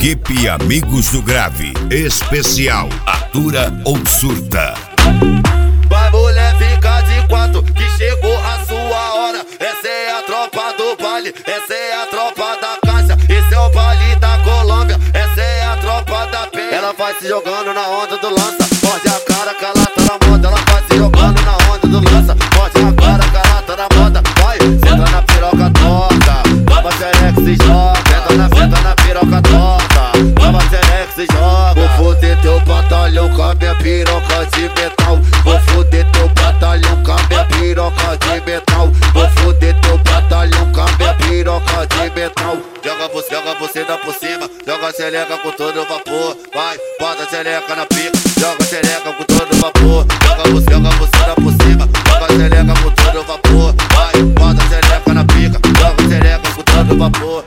Equipe Amigos do Grave. Especial Atura ou Surta. Vai mulher, fica de quatro que chegou a sua hora. Essa é a tropa do baile, essa é a tropa da caixa. Esse é o baile da Colômbia, essa é a tropa da penha. Ela vai se jogando na onda do lança, morde a cara que ela tá na moda. Ela vai se jogando na onda do lança, morde a cara que ela tá na moda. Vai, senta na piroca torta, toma xereca se joga. Senta na piroca torta, toma xereca se joga. Vou foder teu batalhão com a minha piroca de metal. Vou foder teu batalhão com a minha piroca de metal. Vou foder teu batalhão com a minha piroca de metal. Joga você dá por cima, joga a xereca com todo vapor. Vai, bota a xereca na pica, joga a xereca com todo vapor. Joga você dá por cima, joga a xereca com todo vapor. Vai, bota a xereca na pica, joga a xereca com todo vapor.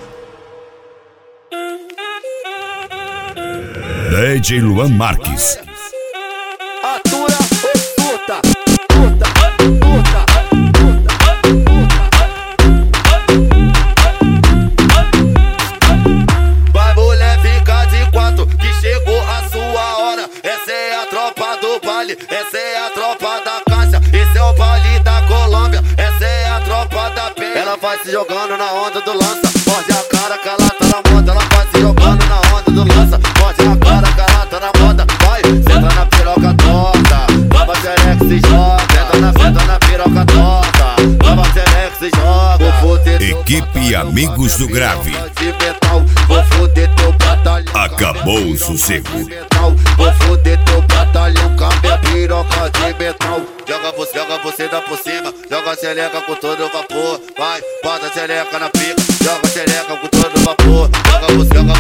DJ Luan Marques. Atura ou surta? Vai mulher, fica de quatro que chegou a sua hora. Essa é a tropa do baile, essa é a tropa da caixa. Esse é o baile da Colômbia, essa é a tropa da penha. Ela vai se jogando na onda do lança, morde a cara que ela tá na moda. Ela vai se jogando na onda do lança, morde a cara que ela tá na moda. Vai, senta na piroca torta, toma xereca se joga. Senta na piroca torta, toma xereca se joga. Vou foder Equipe Amigos do Grave. de metal, vou foder teu batalhão. Acabou o sossego. Vou foder teu batalhão com a minha piroca de metal. Joga você dá por cima, joga a xereca com todo vapor. Vai, bota a xereca na pica, joga a xereca com todo vapor. Joga